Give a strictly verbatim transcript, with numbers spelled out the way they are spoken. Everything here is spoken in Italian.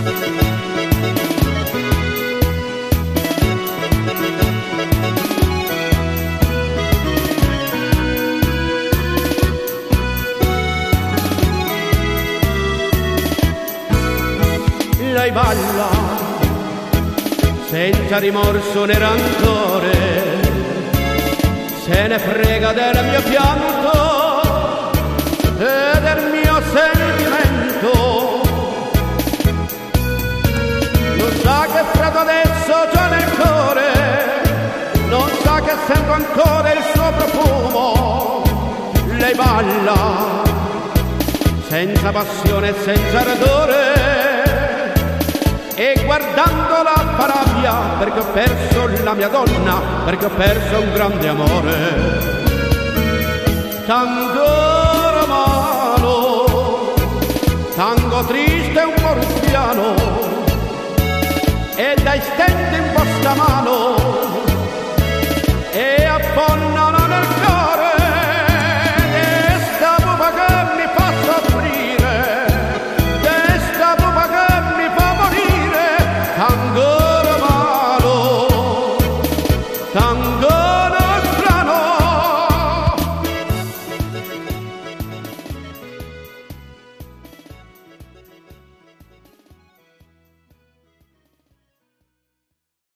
Lei balla senza rimorso né rancore, se ne frega del mio pianto e del mio sentimento. Non sa che freddo adesso c'ho nel cuore, non sa che sento ancora il suo profumo. Lei balla senza passione e senza ardore, e guardandola fa rabbia perché ho perso la mia donna, perché ho perso un grande amore. Tango romano, tango triste un po' ruffiano, e dai stende in vostra mano